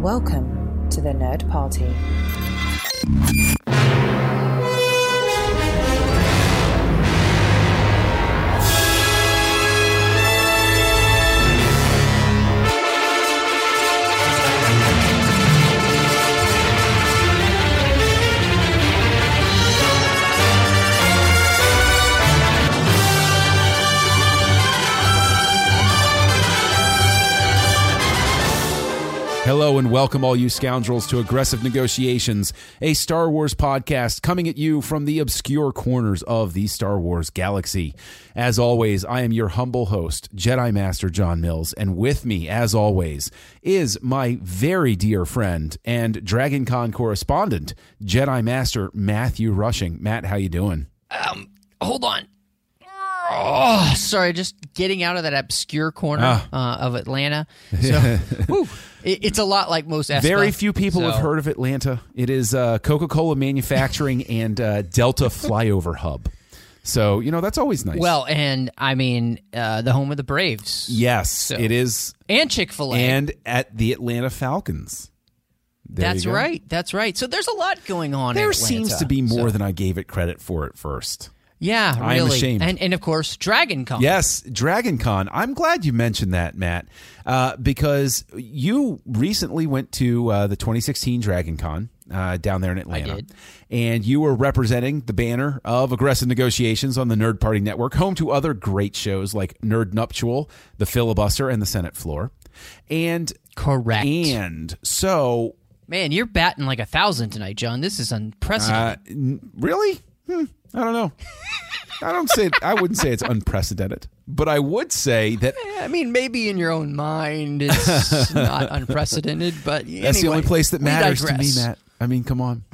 Welcome to the Nerd Party. Hello and welcome all you scoundrels to Aggressive Negotiations, a Star Wars podcast coming at you from the obscure corners of the Star Wars galaxy. As always, I am your humble host, Jedi Master John Mills, and with me, as always, is my very dear friend and Dragon Con correspondent, Jedi Master Matthew Rushing. Matt, how you doing? Hold on. Oh, sorry, just getting out of that obscure corner of Atlanta. So, whew, it's a lot like most ESPA. Very few people have heard of Atlanta. It is Coca-Cola manufacturing and Delta flyover hub. So, you know, that's always nice. Well, and I mean, the home of the Braves. Yes, it is. And Chick-fil-A. And at the Atlanta Falcons. That's right. That's right. So there's a lot going on in Atlanta. There seems to be more than I gave it credit for at first. Yeah, really. I'm ashamed. And of course, Dragon Con. Yes, Dragon Con. I'm glad you mentioned that, Matt, because you recently went to the 2016 Dragon Con down there in Atlanta. I did. And you were representing the banner of Aggressive Negotiations on the Nerd Party Network, home to other great shows like Nerd Nuptial, The Filibuster, and The Senate Floor. And correct. And so... Man, you're batting like 1,000 tonight, John. This is unprecedented. Really? I don't know. I wouldn't say it's unprecedented, but I would say that. I mean, maybe in your own mind it's not unprecedented, but anyway, that's the only place that matters to me, Matt. I mean, come on.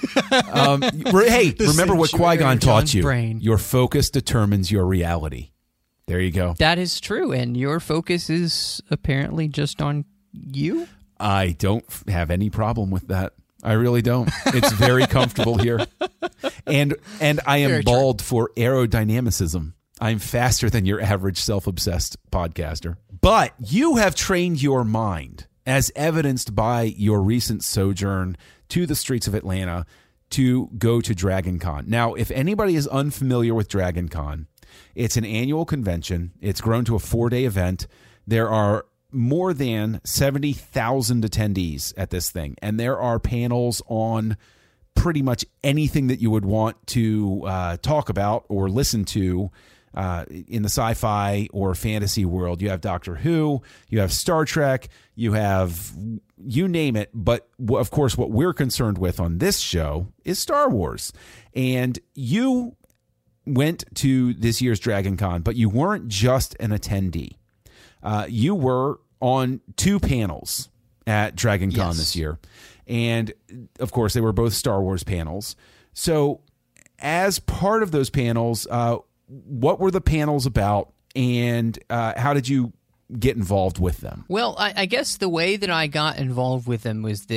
Hey, remember what Qui-Gon taught you. Brain. Your focus determines your reality. There you go. That is true, and your focus is apparently just on you? I don't have any problem with that. I really don't. It's very comfortable here. And I am bald for aerodynamicism. I'm faster than your average self-obsessed podcaster. But you have trained your mind, as evidenced by your recent sojourn to the streets of Atlanta, to go to Dragon Con. Now, if anybody is unfamiliar with Dragon Con, it's an annual convention. It's grown to a 4-day event. There are more than 70,000 attendees at this thing, and there are panels on pretty much anything that you would want to talk about or listen to in the sci-fi or fantasy world. You have Doctor Who, you have Star Trek, you have you name it, but of course what we're concerned with on this show is Star Wars. And you went to this year's Dragon Con, but you weren't just an attendee. You were on 2 panels at Dragon Con this year. And, of course, they were both Star Wars panels. So, as part of those panels, what were the panels about, and how did you get involved with them? Well, I guess the way that I got involved with them was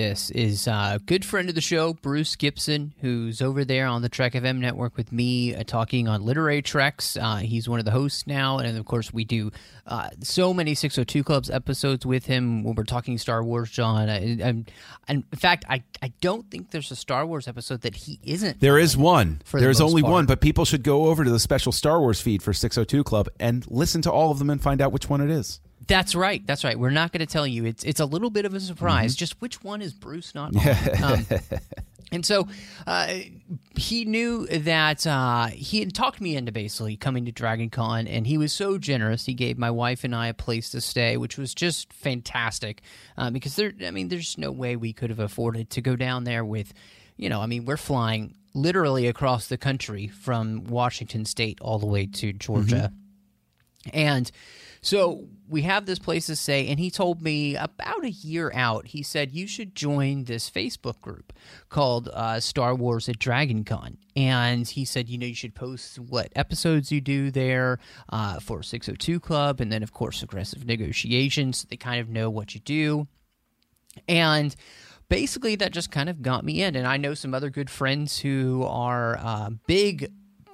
a good friend of the show, Bruce Gibson, who's over there on the Trek FM network with me, talking on literary treks. He's one of the hosts now, and of course we do so many 602 Clubs episodes with him when we're talking Star Wars, John. And in fact, I don't think there's a Star Wars episode that he isn't. There is one. There's only part. one, but people should go over to the special Star Wars feed for 602 Club and listen to all of them and find out which one it is. That's right. That's right. We're not going to tell you. It's a little bit of a surprise. Just which one is Bruce not on? And so he knew that he had talked me into basically coming to Dragon Con, and he was so generous. He gave my wife and I a place to stay, which was just fantastic because there's no way we could have afforded to go down there with, we're flying literally across the country from Washington State all the way to Georgia. And so we have this place to stay, and he told me about a year out, he said, you should join this Facebook group called Star Wars at Dragon Con. And he said, you should post what episodes you do there for 602 Club, and then, of course, Aggressive Negotiations, so they kind of know what you do. And basically that just kind of got me in. And I know some other good friends who are big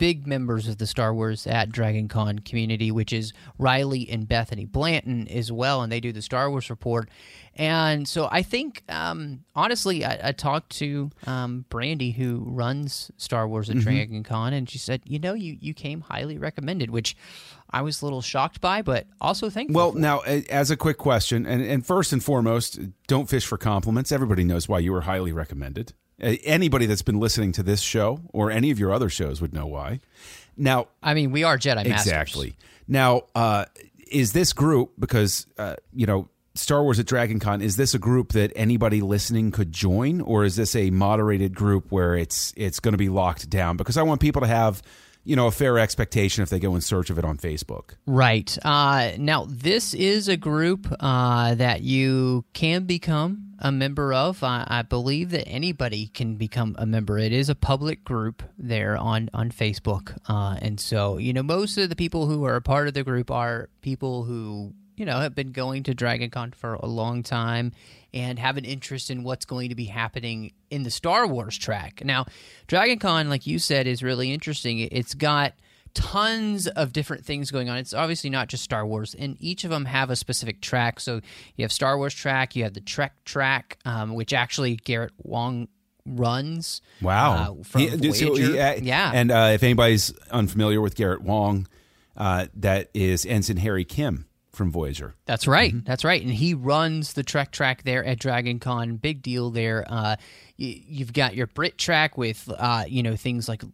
big members of the Star Wars at Dragon Con community, which is Riley and Bethany Blanton as well, and they do the Star Wars report. And so I think, honestly, I talked to Brandy, who runs Star Wars at Dragon Con, and she said, you came highly recommended, which I was a little shocked by, but also thankful. Well, now, as a quick question, and first and foremost, don't fish for compliments. Everybody knows why you were highly recommended. Anybody that's been listening to this show or any of your other shows would know why. Now, I mean, we are Jedi Masters. Exactly. Now, is this group, because, Star Wars at Dragon Con, is this a group that anybody listening could join, or is this a moderated group where it's going to be locked down? Because I want people to have, a fair expectation if they go in search of it on Facebook. Right. Now, this is a group that you can become a member of. I believe that anybody can become a member. It is a public group there on Facebook. And so, most of the people who are a part of the group are people who have been going to Dragon Con for a long time and have an interest in what's going to be happening in the Star Wars track. Now, Dragon Con, like you said, is really interesting. It's got tons of different things going on. It's obviously not just Star Wars, and each of them have a specific track. So you have Star Wars track, you have the Trek track, which actually Garrett Wang runs. Wow. From Voyager. Yeah. And if anybody's unfamiliar with Garrett Wang, that is Ensign Harry Kim from Voyager. That's right. That's right. And he runs the Trek track there at Dragon Con. Big deal there. You've got your Brit track with, things like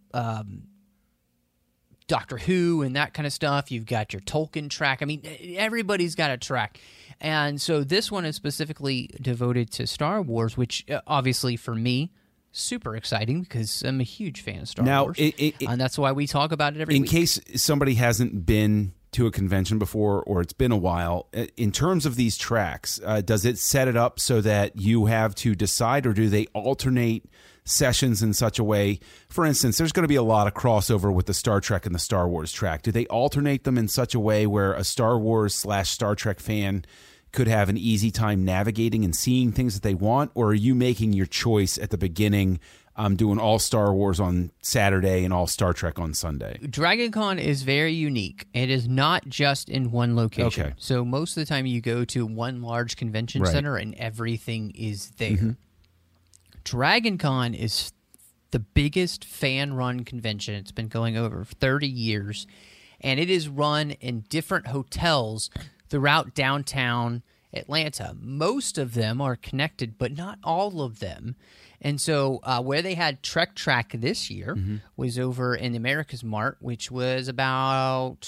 Doctor Who and that kind of stuff. You've got your Tolkien track. I mean, everybody's got a track. And so this one is specifically devoted to Star Wars, which obviously for me, super exciting because I'm a huge fan of Star Wars. And that's why we talk about it every week. In case somebody hasn't been to a convention before or it's been a while, in terms of these tracks, does it set it up so that you have to decide, or do they alternate sessions in such a way? For instance, there's going to be a lot of crossover with the Star Trek and the Star Wars track. Do they alternate them in such a way where a Star Wars / Star Trek fan could have an easy time navigating and seeing things that they want? Or are you making your choice at the beginning? I'm doing all Star Wars on Saturday and all Star Trek on Sunday. Dragon Con is very unique. It is not just in one location. Okay. So most of the time you go to one large convention center and everything is there. Dragon Con is the biggest fan-run convention. It's been going over 30 years, and it is run in different hotels throughout downtown Atlanta. Most of them are connected, but not all of them. And so where they had Trek Track this year was over in America's Mart, which was about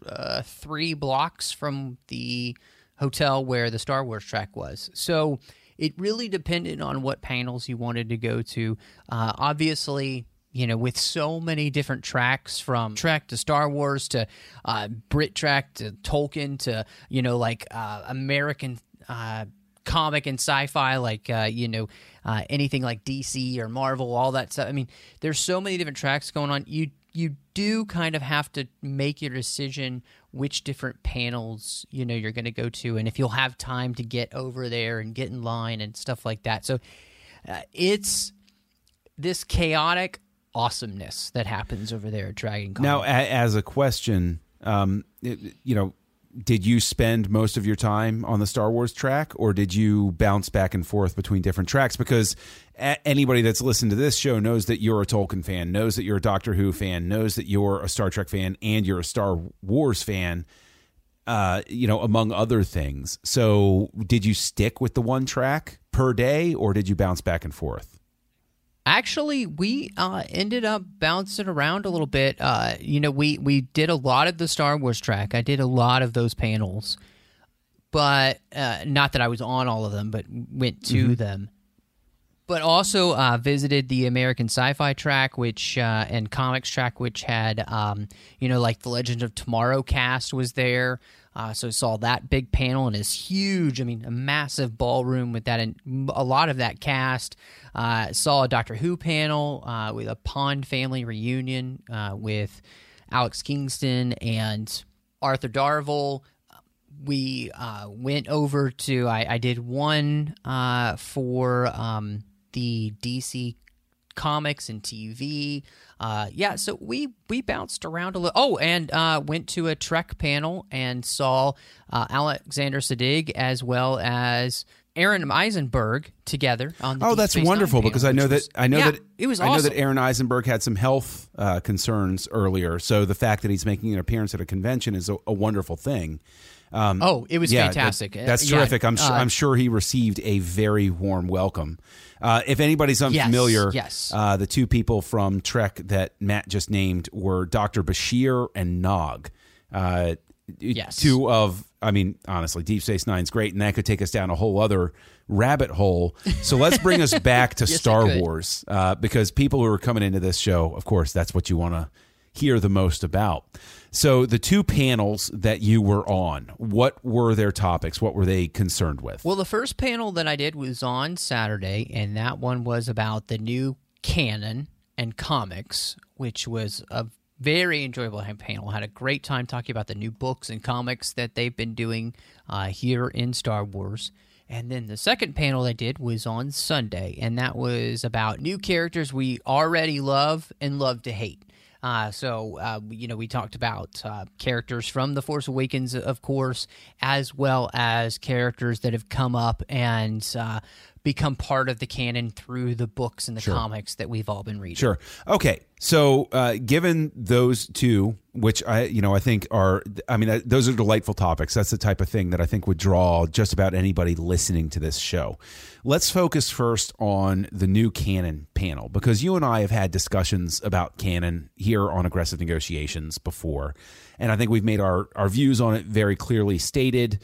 3 blocks from the hotel where the Star Wars track was. So it really depended on what panels you wanted to go to. Obviously, with so many different tracks, from Trek to Star Wars to Brit track to Tolkien to, American comic and sci-fi, like, anything like DC or Marvel, all that stuff. I mean, there's so many different tracks going on. You do kind of have to make your decision which different panels, you're going to go to, and if you'll have time to get over there and get in line and stuff like that. So it's this chaotic awesomeness that happens over there at Dragon Con. Now, as a question, did you spend most of your time on the Star Wars track, or did you bounce back and forth between different tracks? Because anybody that's listened to this show knows that you're a Tolkien fan, knows that you're a Doctor Who fan, knows that you're a Star Trek fan, and you're a Star Wars fan, among other things. So did you stick with the one track per day, or did you bounce back and forth? Actually, we ended up bouncing around a little bit. We did a lot of the Star Wars track. I did a lot of those panels, but not that I was on all of them, but went to them. But also visited the American Sci-Fi track, which and comics track, which had like the Legend of Tomorrow cast was there. So saw that big panel, and it's huge. I mean, a massive ballroom with that, and a lot of that cast. Saw a Doctor Who panel with a Pond family reunion with Alex Kingston and Arthur Darvill. We went over to, I did one for the DC comics and TV. So we bounced around a little. Oh, and went to a Trek panel and saw Alexander Siddig as well as Aaron Eisenberg together on the that's Deep Space wonderful Nine because panel, I know that it was I know awesome. that Aaron Eisenberg had some health concerns earlier, so the fact that he's making an appearance at a convention is a wonderful thing. It was fantastic. That's terrific. I'm sure he received a very warm welcome. If anybody's unfamiliar, the two people from Trek that Matt just named were Dr. Bashir and Nog. Two of, honestly, Deep Space Nine's great, and that could take us down a whole other rabbit hole. So let's bring us back to Star Wars, because people who are coming into this show, of course, that's what you want to hear the most about. So the two panels that you were on, what were their topics? What were they concerned with? Well, the first panel that I did was on Saturday, and that one was about the new canon and comics, which was a very enjoyable panel. Had a great time talking about the new books and comics that they've been doing here in Star Wars. And then the second panel I did was on Sunday, and that was about new characters we already love and love to hate. We talked about characters from The Force Awakens, of course, as well as characters that have come up and become part of the canon through the books and the comics that we've all been reading. Sure. Okay. So, given those two, which I think are, those are delightful topics. That's the type of thing that I think would draw just about anybody listening to this show. Let's focus first on the new canon panel, because you and I have had discussions about canon here on Aggressive Negotiations before, and I think we've made our views on it very clearly stated.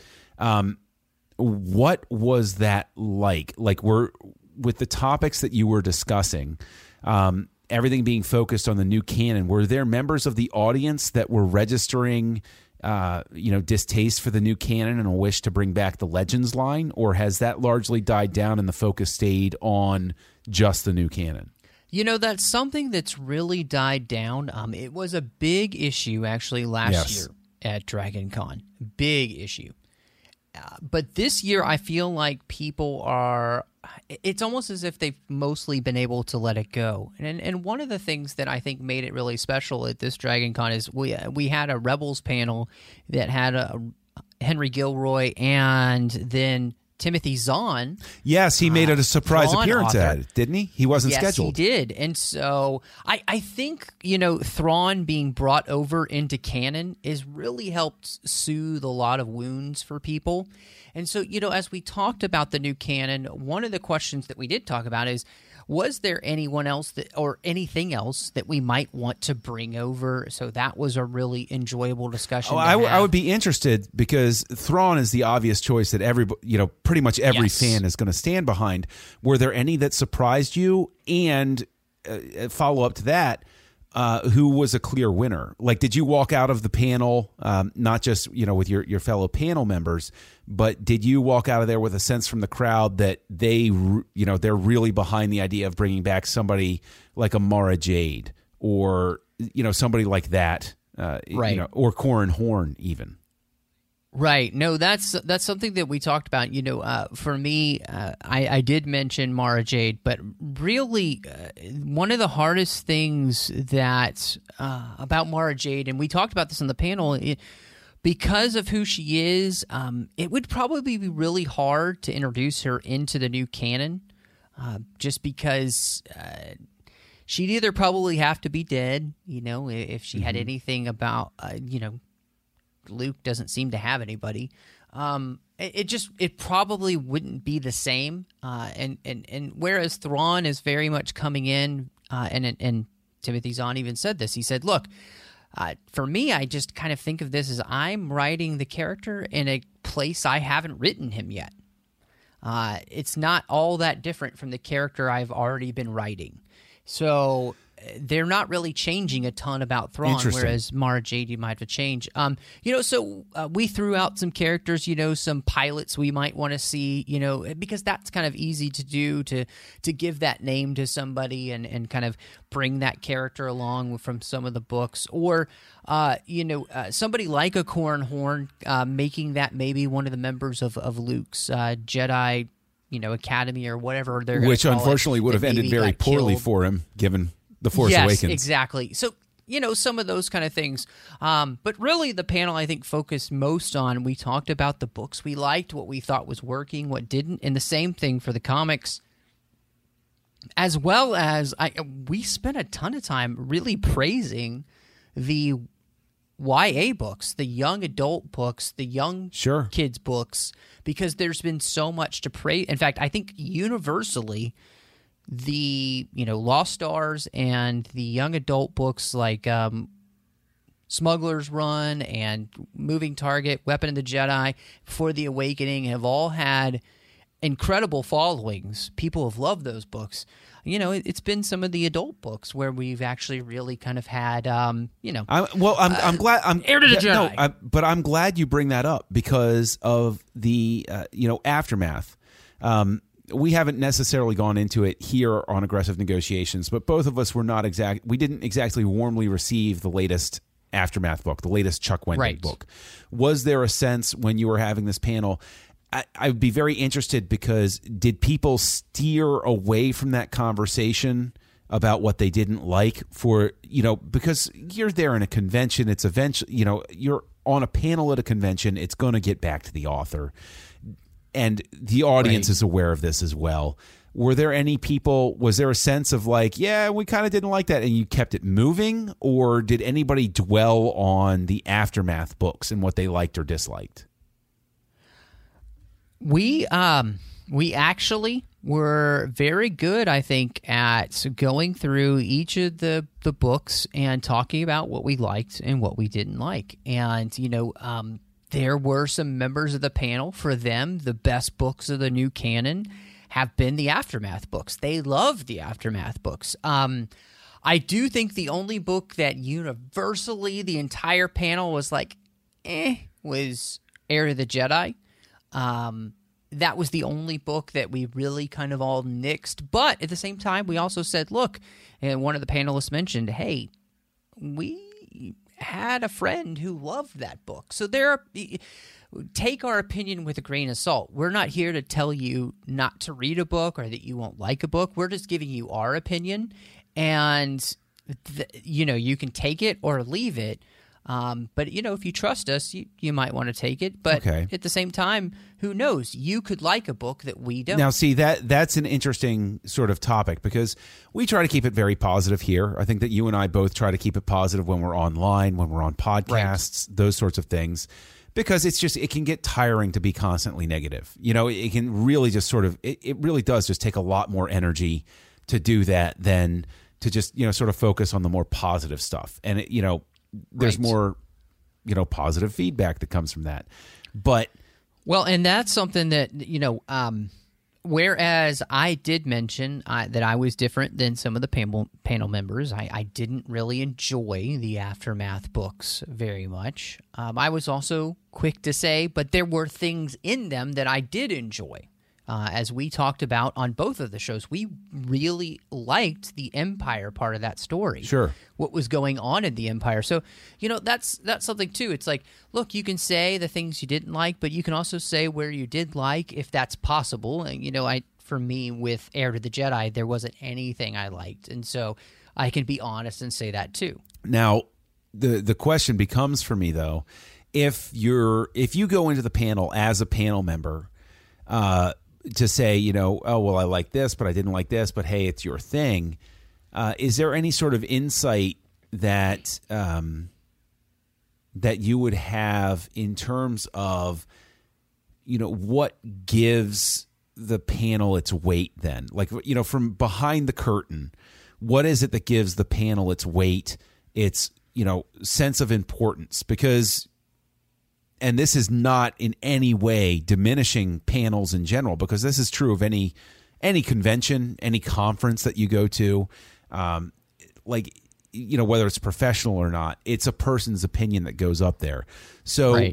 What was that like? Like, with the topics that you were discussing, everything being focused on the new canon, were there members of the audience that were registering, distaste for the new canon and a wish to bring back the Legends line, or has that largely died down and the focus stayed on just the new canon? That's something that's really died down. It was a big issue actually last year at Dragon Con. Big issue. But this year, I feel like people are. It's almost as if they've mostly been able to let it go. And one of the things that I think made it really special at this Dragon Con is we had a Rebels panel that had Henry Gilroy and then Timothy Zahn. Yes, he made a surprise Thrawn appearance author. at it, didn't he? He wasn't scheduled. Yes, he did. And so I think, Thrawn being brought over into canon has really helped soothe a lot of wounds for people. And so, as we talked about the new canon, one of the questions that we did talk about is, was there anyone else or anything else that we might want to bring over? So that was a really enjoyable discussion. I would be interested, because Thrawn is the obvious choice that pretty much every fan is going to stand behind. Were there any that surprised you? And follow up to that, who was a clear winner? Like, did you walk out of the panel, not just with your fellow panel members, but did you walk out of there with a sense from the crowd that they're really behind the idea of bringing back somebody like a Mara Jade, or somebody like that, right? Or Corran Horn even? Right. No, that's something that we talked about. For me, I did mention Mara Jade, but really one of the hardest things that about Mara Jade, and we talked about this on the panel, because of who she is, it would probably be really hard to introduce her into the new canon, just because she'd either probably have to be dead, if she had anything about, Luke doesn't seem to have anybody. It probably wouldn't be the same. And whereas Thrawn is very much coming in, and Timothy Zahn even said this. He said, "Look, for me, I just kind of think of this as I'm writing the character in a place I haven't written him yet. It's not all that different from the character I've already been writing. So they're not really changing a ton about Thrawn, whereas Mara Jade, you might have to change. We threw out some characters, some pilots we might want to see, because that's kind of easy to do, to give that name to somebody and kind of bring that character along from some of the books. Or, somebody like a Corran Horn, making that maybe one of the members of Luke's Jedi Academy or whatever they're going to which call unfortunately it, would have ended very poorly for him, given The Force Awakens. Yes, exactly. So, some of those kind of things. But really, the panel, I think, focused most on, we talked about the books we liked, what we thought was working, what didn't, and the same thing for the comics. As well as, we spent a ton of time really praising the YA books, the young adult books, the young kids books, because there's been so much to praise. In fact, I think universally, the Lost Stars and the young adult books like Smuggler's Run and Moving Target, Weapon of the Jedi, Before the Awakening have all had incredible followings. People have loved those books. It's been some of the adult books where we've actually really kind of had, I'm glad. Heir to the Jedi. But I'm glad you bring that up because of the, aftermath. We haven't necessarily gone into it here on Aggressive Negotiations, but both of us were not we didn't exactly warmly receive the latest Aftermath book, the latest Chuck Wendig book. Was there a sense when you were having this panel? I would be very interested because did people steer away from that conversation about what they didn't like because you're there in a convention, it's eventually, you're on a panel at a convention, it's going to get back to the author. And the audience is aware of this as well. Was there a sense of like, yeah, we kind of didn't like that, and you kept it moving? Or did anybody dwell on the Aftermath books and what they liked or disliked? We actually were very good, I think, at going through each of the books and talking about what we liked and what we didn't like. And, there were some members of the panel, for them, the best books of the new canon have been the Aftermath books. They love the Aftermath books. I do think the only book that universally the entire panel was like, was Heir to the Jedi. That was the only book that we really kind of all nixed. But at the same time, we also said, look, and one of the panelists mentioned, hey, we had a friend who loved that book. So take our opinion with a grain of salt. We're not here to tell you not to read a book or that you won't like a book. We're just giving you our opinion. And, you can take it or leave it. But, if you trust us, you might want to take it. But at the same time, who knows? You could like a book that we don't. Now, see, that's an interesting sort of topic because we try to keep it very positive here. I think that you and I both try to keep it positive when we're online, when we're on podcasts, those sorts of things, because it can get tiring to be constantly negative. It can really just it really does just take a lot more energy to do that than to just, sort of focus on the more positive stuff. And, there's more, positive feedback that comes from that. But well, and that's something that, whereas I did mention that I was different than some of the panel members, I didn't really enjoy the Aftermath books very much. I was also quick to say, but there were things in them that I did enjoy. As we talked about on both of the shows, we really liked the Empire part of that story. Sure. What was going on in the Empire. So, that's something too. It's like, look, you can say the things you didn't like, but you can also say where you did like, if that's possible. And, for me, with Heir to the Jedi, there wasn't anything I liked. And so I can be honest and say that too. Now, the question becomes for me, though, if you go into the panel as a panel member, to say, oh, well, I like this, but I didn't like this, but hey, it's your thing. Is there any sort of insight that that you would have in terms of, what gives the panel its weight then? Like, from behind the curtain, what is it that gives the panel its weight, its, sense of importance? Because... and this is not in any way diminishing panels in general, because this is true of any convention, any conference that you go to, whether it's professional or not, it's a person's opinion that goes up there. So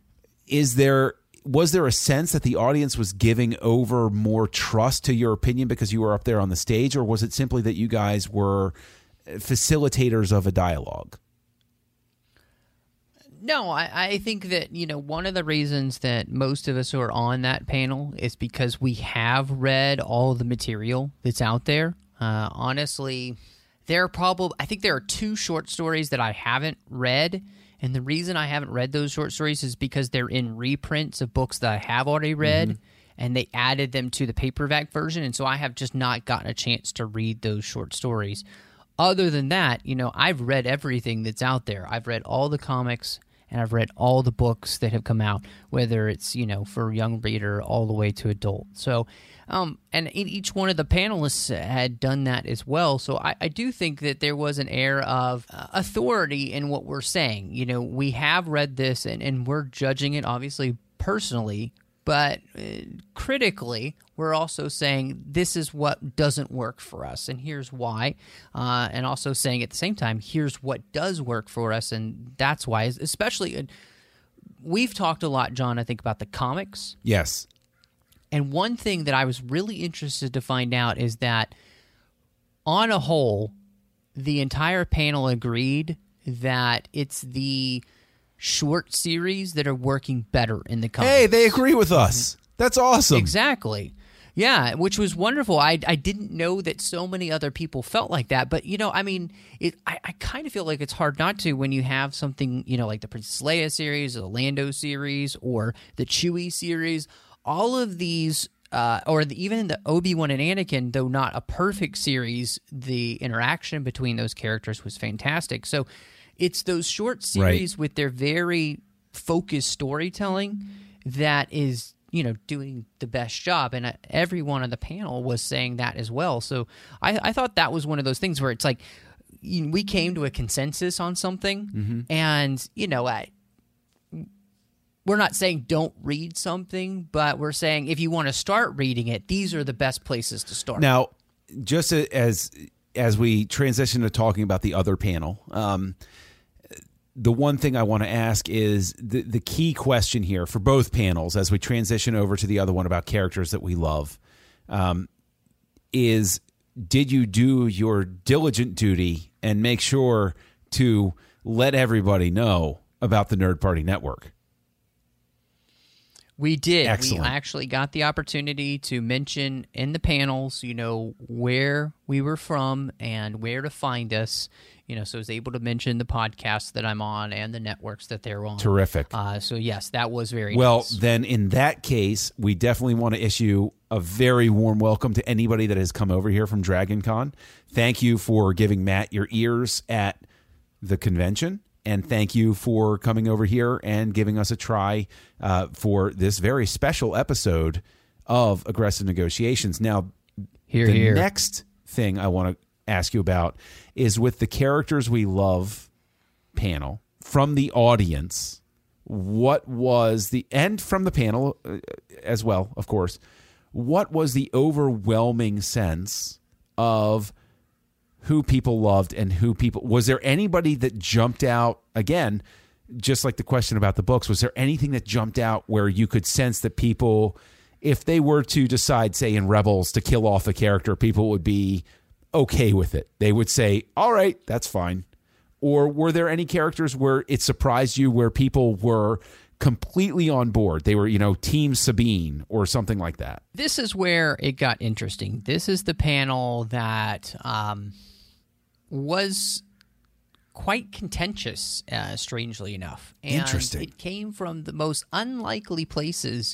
was there a sense that the audience was giving over more trust to your opinion because you were up there on the stage, or was it simply that you guys were facilitators of a dialogue? No, I think that, one of the reasons that most of us are on that panel is because we have read all the material that's out there. Honestly, I think there are 2 short stories that I haven't read, and the reason I haven't read those short stories is because they're in reprints of books that I have already read, and they added them to the paperback version, and so I have just not gotten a chance to read those short stories. Other than that, I've read everything that's out there. I've read all the comics, and I've read all the books that have come out, whether it's, for a young reader all the way to adult. So, and each one of the panelists had done that as well. So I do think that there was an air of authority in what we're saying. We have read this, and we're judging it, obviously, personally, but critically, we're also saying this is what doesn't work for us, and here's why. And also saying at the same time, here's what does work for us, and that's why. Especially, we've talked a lot, John, I think, about the comics. Yes. And one thing that I was really interested to find out is that, on a whole, the entire panel agreed that it's the short series that are working better in the comics. Hey, they agree with us. That's awesome. Exactly. Yeah, which was wonderful. I didn't know that so many other people felt like that. But, I kind of feel like it's hard not to when you have something, like the Princess Leia series, or the Lando series, or the Chewie series. All of these, even the Obi-Wan and Anakin, though not a perfect series, the interaction between those characters was fantastic. So it's those short series with their very focused storytelling that is, doing the best job. And everyone on the panel was saying that as well. So I thought that was one of those things where it's like we came to a consensus on something, and, we're not saying don't read something, but we're saying if you want to start reading it, these are the best places to start. Now, just as we transition to talking about the other panel, the one thing I want to ask is the key question here for both panels as we transition over to the other one about characters that we love, is did you do your diligent duty and make sure to let everybody know about the Nerd Party Network? We did. Excellent. We actually got the opportunity to mention in the panels, where we were from and where to find us. So I was able to mention the podcast that I'm on and the networks that they're on. Terrific. So yes, that was very well. nice. Then in that case, we definitely want to issue a very warm welcome to anybody that has come over here from Dragon Con. Thank you for giving Matt your ears at the convention. And thank you for coming over here and giving us a try for this very special episode of Aggressive Negotiations. Now, the next thing I want to ask you about is with the Characters We Love panel from the audience. What was the and from the panel as well, of course. What was the overwhelming sense of who people loved and was there anybody that jumped out, again, just like the question about the books, was there anything that jumped out where you could sense that people, if they were to decide, say in Rebels, to kill off a character, people would be okay with it? They would say, all right, that's fine. Or were there any characters where it surprised you where people were completely on board? They were, Team Sabine or something like that. This is where it got interesting. This is the panel that was quite contentious, strangely enough. And interesting. It came from the most unlikely places.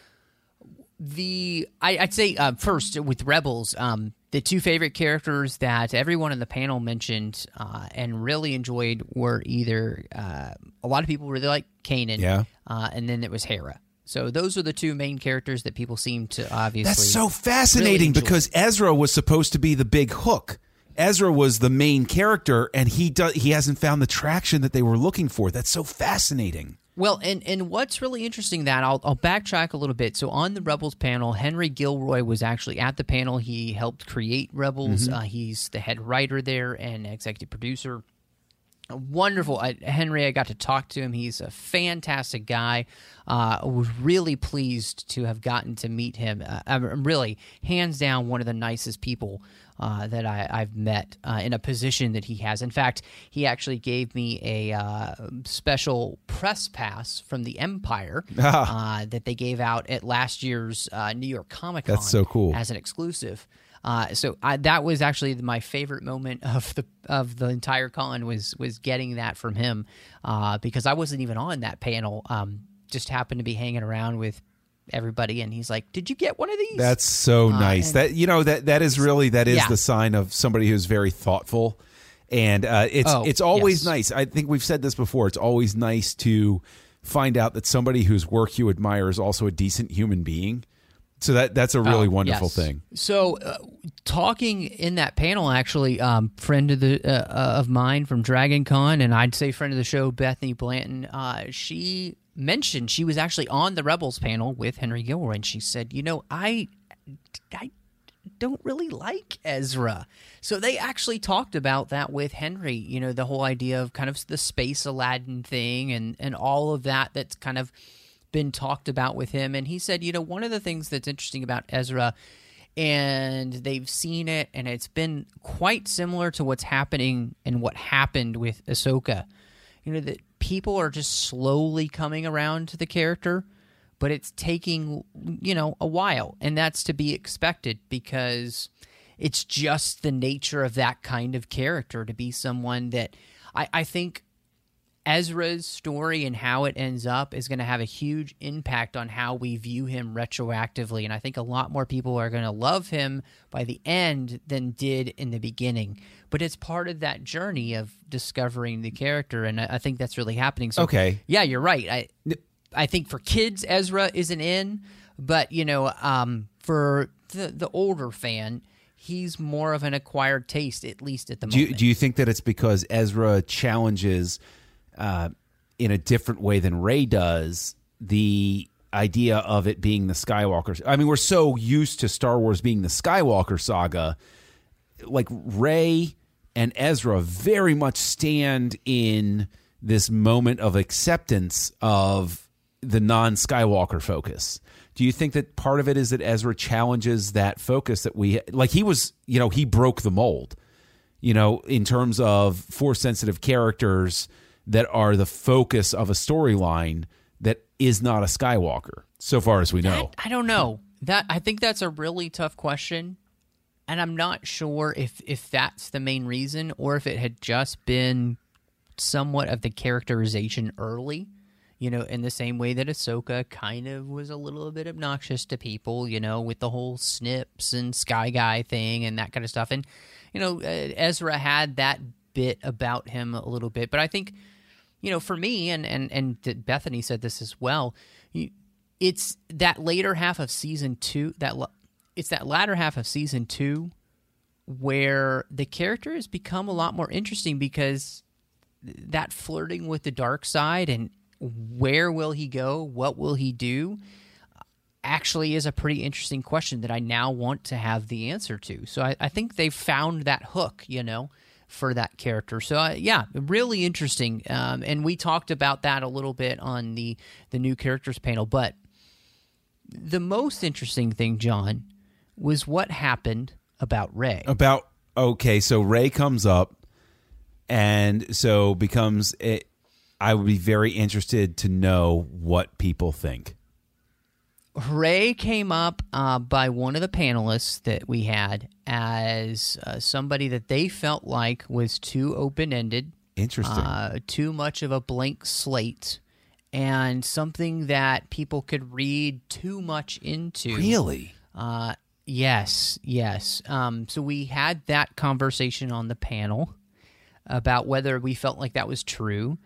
I'd say first with Rebels, the 2 favorite characters that everyone in the panel mentioned and really enjoyed were either a lot of people really like Kanan, and then it was Hera. So those are the 2 main characters that people seem to obviously. That's so fascinating really because Ezra was supposed to be the big hook. Ezra was the main character, and he hasn't found the traction that they were looking for. That's so fascinating. Well, and what's really interesting that I'll backtrack a little bit. So on the Rebels panel, Henry Gilroy was actually at the panel. He helped create Rebels. He's the head writer there and executive producer. Wonderful. Henry, I got to talk to him. He's a fantastic guy. I was really pleased to have gotten to meet him. I'm really, hands down, one of the nicest people that I've met in a position that he has. In fact, he actually gave me a special press pass from the Empire that they gave out at last year's New York Comic Con. That's so cool. As an exclusive. So that was actually my favorite moment of the entire con was getting that from him because I wasn't even on that panel. Just happened to be hanging around with everybody, and he's like, "Did you get one of these?" That's so nice. That that is the sign of somebody who's very thoughtful, and it's always nice. I think we've said this before. It's always nice to find out that somebody whose work you admire is also a decent human being. So that's a really wonderful thing. So, talking in that panel, actually, friend of mine from Dragon Con, and I'd say friend of the show, Bethany Blanton, she mentioned she was actually on the Rebels panel with Henry Gilroy, and she said, I don't really like Ezra. So they actually talked about that with Henry, the whole idea of kind of the space Aladdin thing and all of that's kind of been talked about with him. And he said, one of the things that's interesting about Ezra, and they've seen it, and it's been quite similar to what's happening and what happened with Ahsoka, that people are just slowly coming around to the character, but it's taking, a while. And that's to be expected because it's just the nature of that kind of character to be someone that I think Ezra's story and how it ends up is going to have a huge impact on how we view him retroactively. And I think a lot more people are going to love him by the end than did in the beginning. But it's part of that journey of discovering the character, and I think that's really happening. So, okay. Yeah, you're right. I think for kids, Ezra isn't in, but, for the older fan, he's more of an acquired taste, at least at the moment. Do you think that it's because Ezra challenges in a different way than Rey does, the idea of it being the Skywalker? I mean, we're so used to Star Wars being the Skywalker saga. Like, Rey and Ezra very much stand in this moment of acceptance of the non-Skywalker focus. Do you think that part of it is that Ezra challenges that focus that he was, he broke the mold, in terms of Force-sensitive characters that are the focus of a storyline that is not a Skywalker, so far as we know? I don't know. I think that's a really tough question, and I'm not sure if that's the main reason or if it had just been somewhat of the characterization early, in the same way that Ahsoka kind of was a little bit obnoxious to people, with the whole Snips and Sky Guy thing and that kind of stuff. And, Ezra had that bit about him a little bit, but I think, for me, and Bethany said this as well, it's that later half of season 2, it's that latter half of season 2 where the character has become a lot more interesting because that flirting with the dark side and where will he go, what will he do, actually is a pretty interesting question that I now want to have the answer to. So I think they've found that hook, for that character. So, really interesting. And we talked about that a little bit on the new characters panel. But the most interesting thing, John, was what happened about Rey. So Rey comes up, and so becomes it. I would be very interested to know what people think. Rey came up by one of the panelists that we had as somebody that they felt like was too open-ended. Interesting. Too much of a blank slate, and something that people could read too much into. Really? Yes. So we had that conversation on the panel about whether we felt like that was true.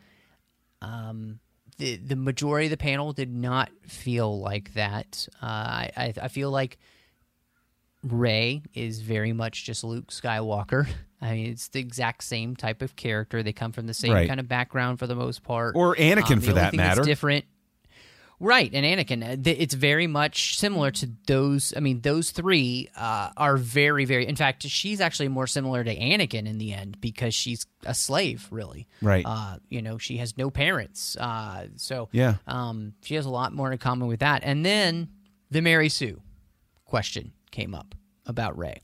The majority of the panel did not feel like that. I feel like Rey is very much just Luke Skywalker. I mean, it's the exact same type of character. They come from the same kind of background for the most part. Or Anakin, for that matter. Different. Right, and Anakin, it's very much similar to those. I mean, those three are very, very. In fact, she's actually more similar to Anakin in the end because she's a slave, really. Right. She has no parents, so yeah. She has a lot more in common with that. And then the Mary Sue question came up about Rey.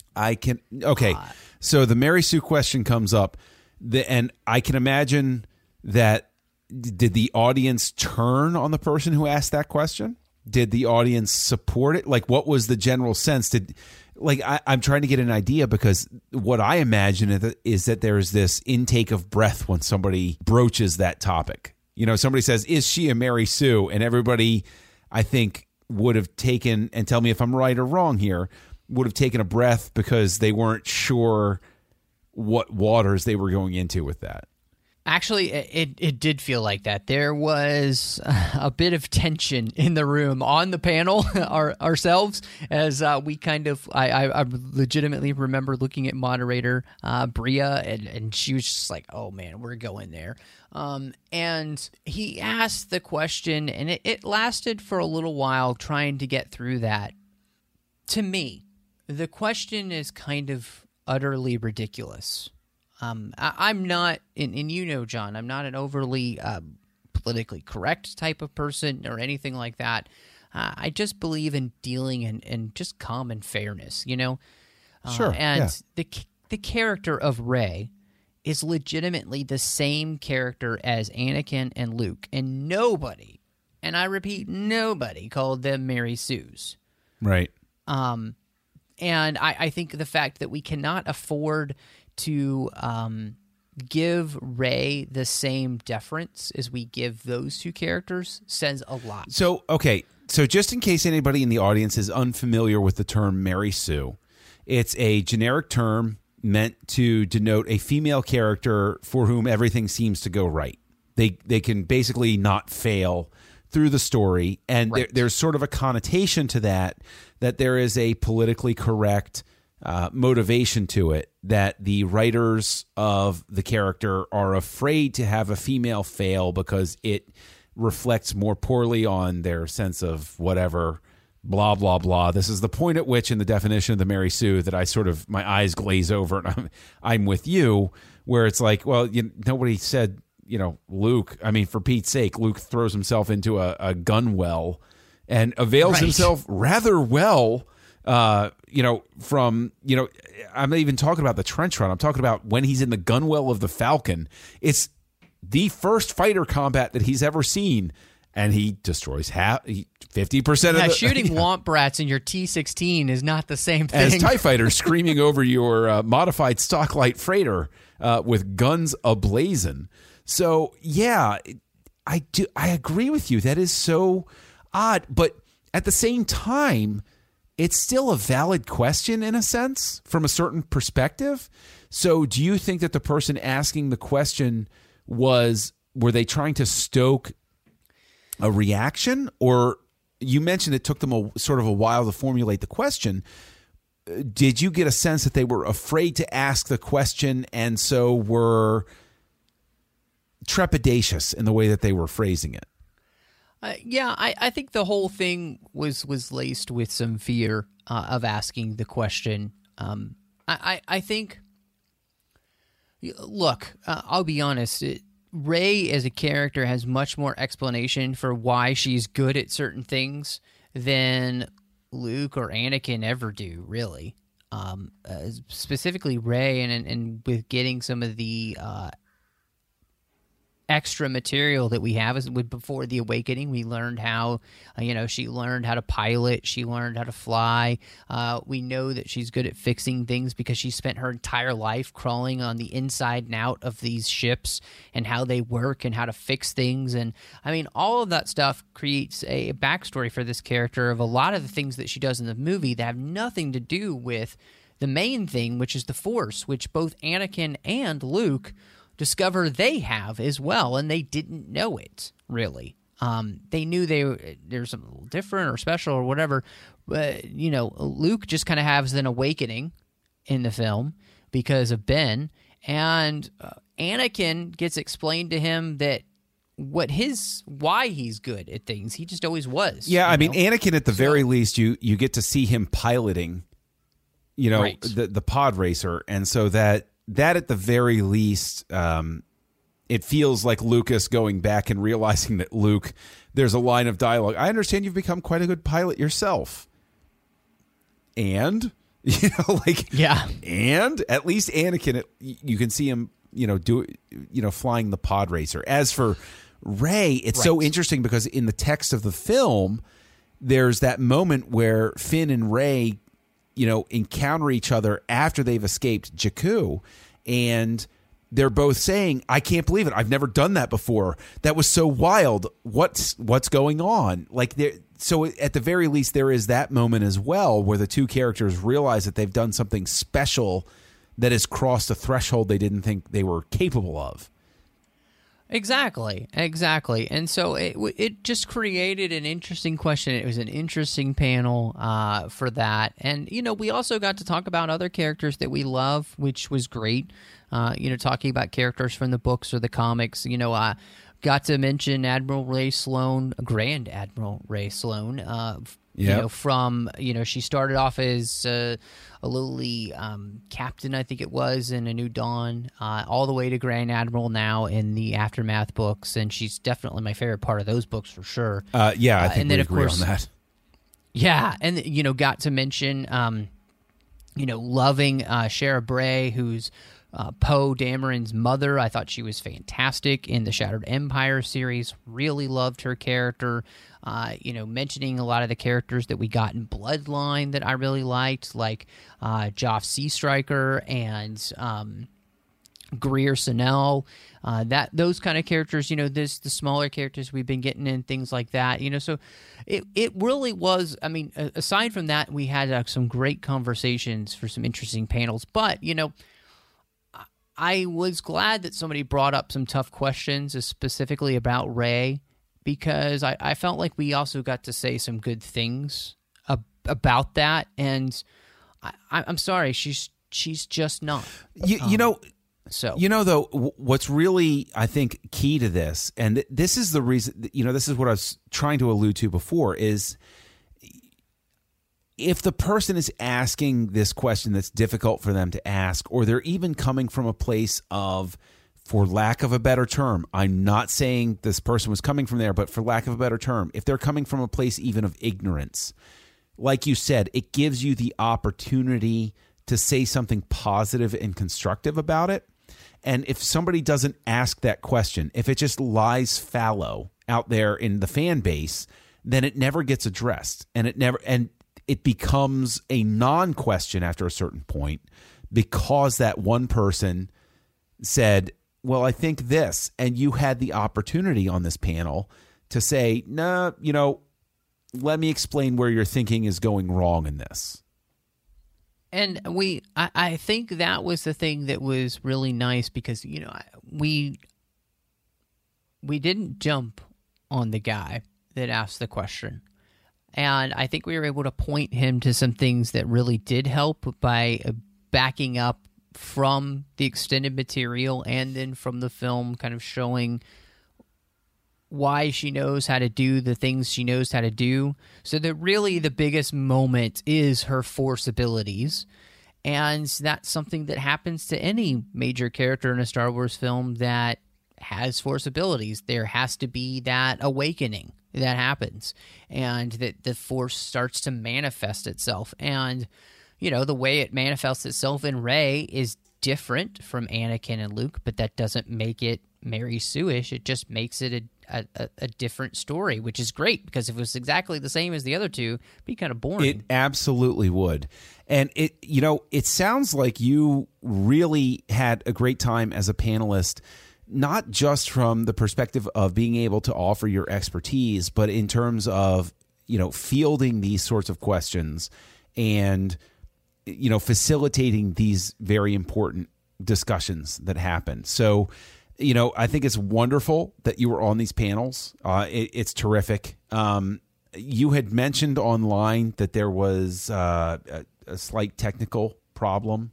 So the Mary Sue question comes up, and I can imagine that. Did the audience turn on the person who asked that question? Did the audience support it? Like, what was the general sense? I'm trying to get an idea, because what I imagine is that there's this intake of breath when somebody broaches that topic. Somebody says, "Is she a Mary Sue?" And everybody, I think, would have taken, and tell me if I'm right or wrong here, would have taken a breath because they weren't sure what waters they were going into with that. Actually, it did feel like that. There was a bit of tension in the room on the panel ourselves, as we kind of, I legitimately remember looking at moderator Bria, and she was just like, "Oh man, we're going there." And he asked the question, and it lasted for a little while trying to get through that. To me, the question is kind of utterly ridiculous. I'm not, and John, I'm not an overly politically correct type of person or anything like that. I just believe in dealing in just common fairness, Sure. And the character of Rey is legitimately the same character as Anakin and Luke, and nobody, and I repeat, nobody called them Mary Sues. Right. And I think the fact that we cannot afford to give Rey the same deference as we give those two characters says a lot. So just in case anybody in the audience is unfamiliar with the term Mary Sue, it's a generic term meant to denote a female character for whom everything seems to go right. They can basically not fail through the story, and right. There's sort of a connotation to that there is a politically correct motivation to it, that the writers of the character are afraid to have a female fail because it reflects more poorly on their sense of whatever, blah, blah, blah. This is the point at which, in the definition of the Mary Sue, that I sort of, my eyes glaze over and I'm with you, where it's like, well, nobody said, Luke, I mean, for Pete's sake, Luke throws himself into a gun well and avails himself rather well from, I'm not even talking about the trench run. I'm talking about when he's in the gunwale of the Falcon. It's the first fighter combat that he's ever seen, and he destroys 50% of the... shooting Womp Brats in your T-16 is not the same thing. As TIE fighters screaming over your modified Stocklight freighter with guns ablazing. So, yeah, I agree with you. That is so odd, but at the same time, it's still a valid question in a sense from a certain perspective. So do you think that the person asking the question were they trying to stoke a reaction? Or you mentioned it took them sort of a while to formulate the question. Did you get a sense that they were afraid to ask the question and so were trepidatious in the way that they were phrasing it? I think the whole thing was laced with some fear of asking the question. I think, look, I'll be honest, Rey as a character has much more explanation for why she's good at certain things than Luke or Anakin ever do, really. Specifically Rey, and with getting some of the extra material that we have is before the Awakening. We learned how, she learned how to pilot. She learned how to fly. We know that she's good at fixing things because she spent her entire life crawling on the inside and out of these ships and how they work and how to fix things. And I mean, all of that stuff creates a backstory for this character of a lot of the things that she does in the movie that have nothing to do with the main thing, which is the Force, which both Anakin and Luke discover they have as well, and they didn't know it, really. They knew there's something a little different or special or whatever, but, Luke just kind of has an awakening in the film because of Ben, and Anakin gets explained to him that why he's good at things. He just always was. Yeah, I mean, Anakin at the very least, you get to see him piloting, right. the pod racer, and so that at the very least, it feels like Lucas going back and realizing that Luke, there's a line of dialogue. I understand you've become quite a good pilot yourself, and and at least Anakin, you can see him, flying the pod racer. As for Rey, it's so interesting because in the text of the film, there's that moment where Finn and Rey, encounter each other after they've escaped Jakku, and they're both saying, "I can't believe it. I've never done that before. That was so wild. What's going on?" So at the very least, there is that moment as well where the two characters realize that they've done something special that has crossed a threshold they didn't think they were capable of. Exactly. And so it just created an interesting question. It was an interesting panel for that. And, we also got to talk about other characters that we love, which was great. Talking about characters from the books or the comics. Got to mention Grand Admiral Rae Sloane, from, she started off as a lowly captain, I think it was, in A New Dawn, all the way to Grand Admiral now in the Aftermath books, and she's definitely my favorite part of those books for sure. I think we agree on that. Yeah, and, got to mention, loving Shara Bray, who's Poe Dameron's mother. I thought she was fantastic in the Shattered Empire series. Really loved her character. Mentioning a lot of the characters that we got in Bloodline that I really liked, like Joff Seastriker and Greer Sennell. Those kind of characters, the smaller characters we've been getting in, things like that. So it really was. I mean, aside from that, we had some great conversations for some interesting panels. But I was glad that somebody brought up some tough questions, specifically about Rey, because I felt like we also got to say some good things about that. And I'm sorry, she's just not. Though, what's really, I think, key to this, and this is the reason, this is what I was trying to allude to before, is if the person is asking this question that's difficult for them to ask, or they're even coming from a place of, for lack of a better term, I'm not saying this person was coming from there, but for lack of a better term, if they're coming from a place even of ignorance, like you said, it gives you the opportunity to say something positive and constructive about it. And if somebody doesn't ask that question, if it just lies fallow out there in the fan base, then it never gets addressed, and it becomes a non-question after a certain point, because that one person said, well, I think this, and you had the opportunity on this panel to say, no, let me explain where your thinking is going wrong in this. And I think that was the thing that was really nice, because, we didn't jump on the guy that asked the question. And I think we were able to point him to some things that really did help by backing up from the extended material and then from the film, kind of showing why she knows how to do the things she knows how to do. So that really the biggest moment is her Force abilities. And that's something that happens to any major character in a Star Wars film that has Force abilities. There has to be that awakening that happens, and that the Force starts to manifest itself. And, the way it manifests itself in Rey is different from Anakin and Luke, but that doesn't make it Mary Sue-ish. It just makes it a different story, which is great, because if it was exactly the same as the other two, it'd be kind of boring. It absolutely would. And it sounds like you really had a great time as a panelist, not just from the perspective of being able to offer your expertise, but in terms of, fielding these sorts of questions and, facilitating these very important discussions that happen. So, I think it's wonderful that you were on these panels. It's terrific. You had mentioned online that there was a slight technical problem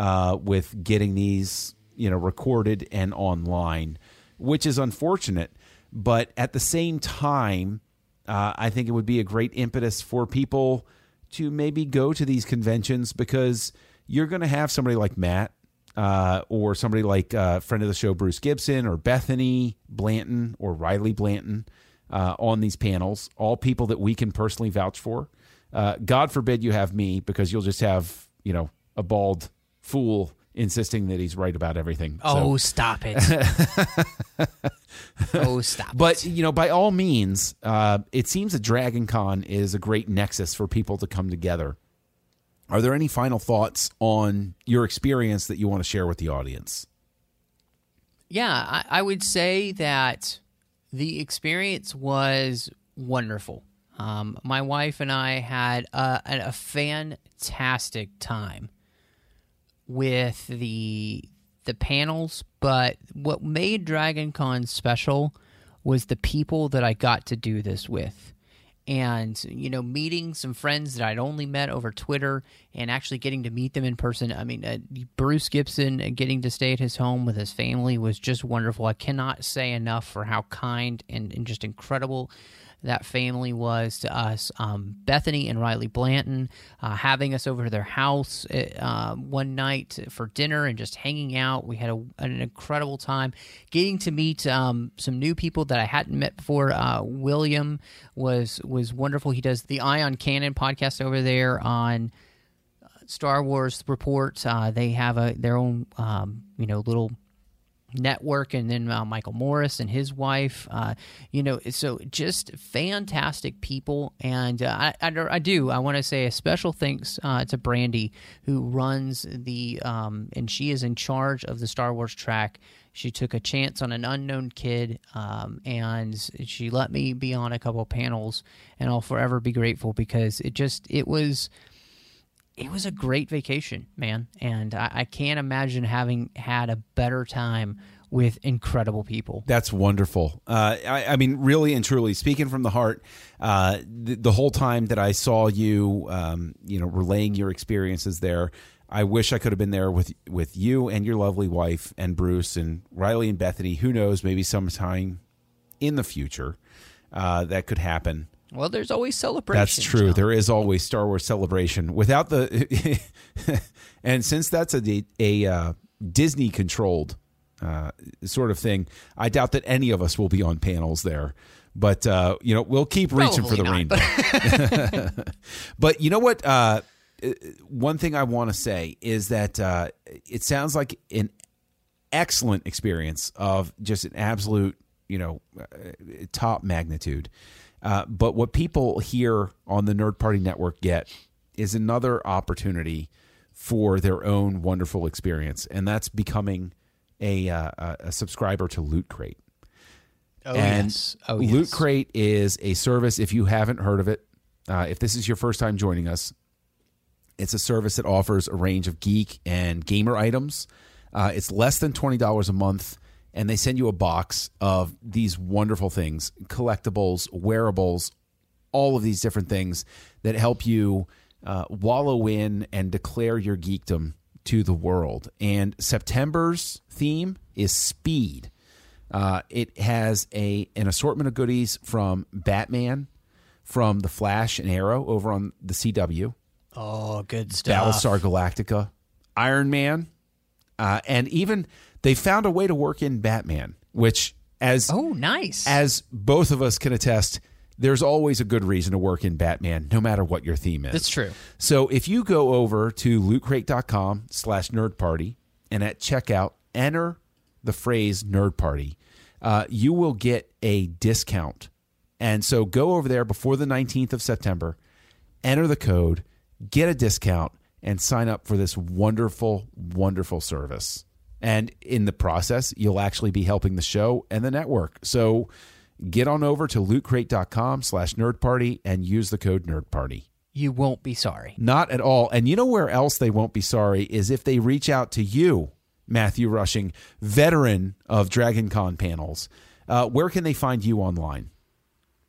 with getting these recorded and online, which is unfortunate. But at the same time, I think it would be a great impetus for people to maybe go to these conventions, because you're going to have somebody like Matt or somebody like friend of the show, Bruce Gibson, or Bethany Blanton or Riley Blanton on these panels, all people that we can personally vouch for. God forbid you have me, because you'll just have, a bald fool insisting that he's right about everything. Oh, stop it. Oh, stop but, it. By all means, it seems that Dragon Con is a great nexus for people to come together. Are there any final thoughts on your experience that you want to share with the audience? Yeah, I would say that the experience was wonderful. My wife and I had a fantastic time with the panels, but what made Dragon Con special was the people that I got to do this with. And, meeting some friends that I'd only met over Twitter and actually getting to meet them in person. I mean, Bruce Gibson getting to stay at his home with his family was just wonderful. I cannot say enough for how kind and just incredible that family was to us. Bethany and Riley Blanton having us over to their house one night for dinner and just hanging out. We had an incredible time getting to meet some new people that I hadn't met before. William was wonderful. He does the Eye on Canon podcast over there on Star Wars Report. They have their own little network, and then Michael Morris and his wife, so just fantastic people. And I want to say a special thanks to Brandy, who runs the and she is in charge of the Star Wars track. She took a chance on an unknown kid, and she let me be on a couple of panels, and I'll forever be grateful, because it was a great vacation, man, and I can't imagine having had a better time with incredible people. That's wonderful. I mean, really and truly, speaking from the heart, the whole time that I saw you, relaying your experiences there, I wish I could have been there with you and your lovely wife and Bruce and Riley and Bethany. Who knows, maybe sometime in the future that could happen. Well, there's always celebration. That's true. John. There is always Star Wars Celebration. Without the and since that's a Disney-controlled sort of thing, I doubt that any of us will be on panels there. But we'll keep reaching for the rainbow. But you know what? One thing I want to say is that it sounds like an excellent experience of just an absolute, top magnitude. But what people here on the Nerd Party Network get is another opportunity for their own wonderful experience, and that's becoming a subscriber to Loot Crate. Yes. Loot Crate is a service, if you haven't heard of it, if this is your first time joining us, it's a service that offers a range of geek and gamer items. It's less than $20 a month. And they send you a box of these wonderful things, collectibles, wearables, all of these different things that help you wallow in and declare your geekdom to the world. And September's theme is speed. It has an assortment of goodies from Batman, from The Flash and Arrow over on the CW. Oh, good stuff. Battlestar Galactica, Iron Man, and even... they found a way to work in Batman, which, nice. As both of us can attest, there's always a good reason to work in Batman, no matter what your theme is. That's true. So if you go over to lootcrate.com/nerdparty and at checkout, enter the phrase Nerd Party, you will get a discount. And so go over there before the 19th of September, enter the code, get a discount, and sign up for this wonderful, wonderful service. And in the process, you'll actually be helping the show and the network. So get on over to lootcrate.com/nerdparty and use the code NERDPARTY. You won't be sorry. Not at all. And you know where else they won't be sorry is if they reach out to you, Matthew Rushing, veteran of Dragon Con panels. Where can they find you online?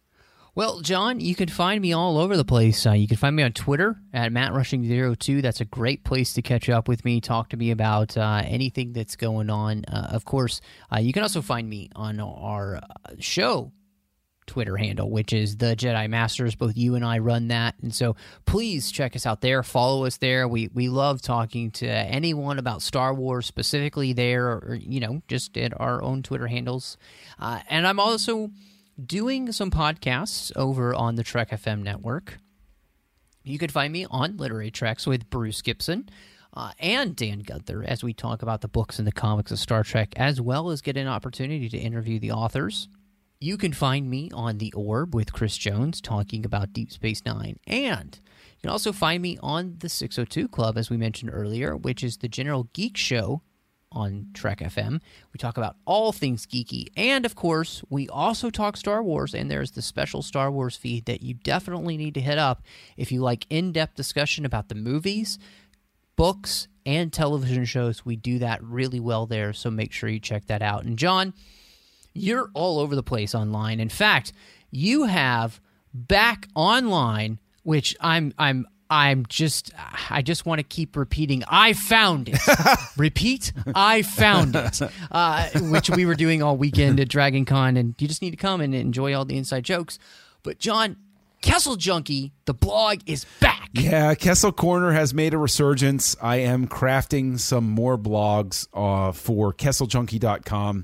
Well, John, you can find me all over the place. You can find me on Twitter at MattRushing02. That's a great place to catch up with me, talk to me about anything that's going on. Of course, you can also find me on our show Twitter handle, which is The Jedi Masters. Both you and I run that, and so please check us out there. Follow us there. We love talking to anyone about Star Wars, specifically there, or just at our own Twitter handles. And I'm also doing some podcasts over on the Trek FM network. You can find me on Literary Treks with Bruce Gibson and Dan Gunther as we talk about the books and the comics of Star Trek, as well as get an opportunity to interview the authors. You can find me on The Orb with Chris Jones talking about Deep Space Nine. And you can also find me on the 602 Club, as we mentioned earlier, which is the General Geek Show on Trek FM. We talk about all things geeky, and of course we also talk Star Wars, and there's the special Star Wars feed that you definitely need to hit up if you like in-depth discussion about the movies, books, and television shows. We do that really well there, so make sure you check that out. And John, you're all over the place online. In fact, you have back online, which I just want to keep repeating, I found it. Repeat, I found it. Which we were doing all weekend at Dragon Con, and you just need to come and enjoy all the inside jokes. But John, Kessel Junkie, the blog is back. Yeah, Kessel Corner has made a resurgence. I am crafting some more blogs for KesselJunkie.com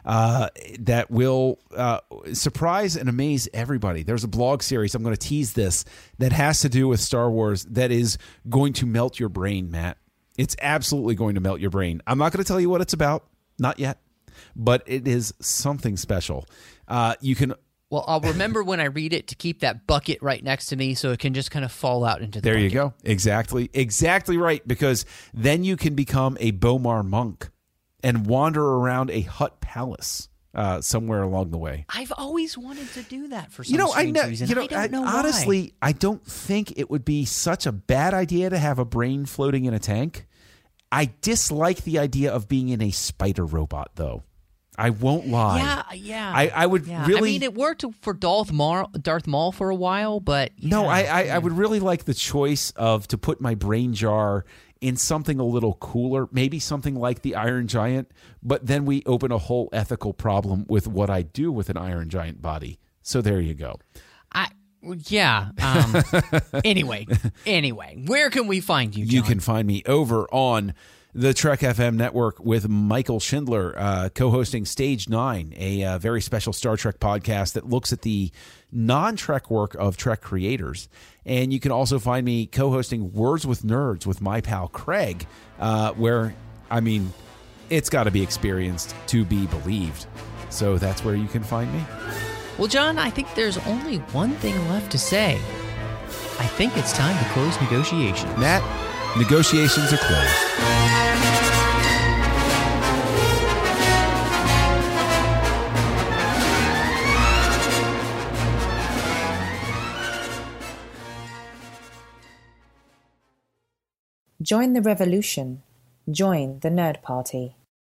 that will surprise and amaze everybody. There's a blog series, I'm going to tease this, that has to do with Star Wars that is going to melt your brain, Matt. It's absolutely going to melt your brain. I'm not going to tell you what it's about, not yet, but it is something special. You can... Well, I'll remember when I read it to keep that bucket right next to me so it can just kind of fall out into the There bucket. You go. Exactly right, because then you can become a Bomar monk and wander around a Hutt palace somewhere along the way. I've always wanted to do that for some strange reason. I don't know why. Honestly, I don't think it would be such a bad idea to have a brain floating in a tank. I dislike the idea of being in a spider robot, though. I won't lie. Yeah. I would really... I mean, it worked for Darth Maul for a while, but... Yeah. No, I would really like the choice to put my brain jar in something a little cooler, maybe something like the Iron Giant, but then we open a whole ethical problem with what I do with an Iron Giant body. So there you go. Anyway, where can we find you, John? You can find me over on the Trek FM network with Michael Schindler, co-hosting Stage 9, a very special Star Trek podcast that looks at the non-Trek work of Trek creators. And you can also find me co-hosting Words with Nerds with my pal Craig, where, I mean, it's got to be experienced to be believed. So that's where you can find me. Well, John, I think there's only one thing left to say. I think it's time to close negotiations. Matt, negotiations are closed. Join the revolution. Join the Nerd Party.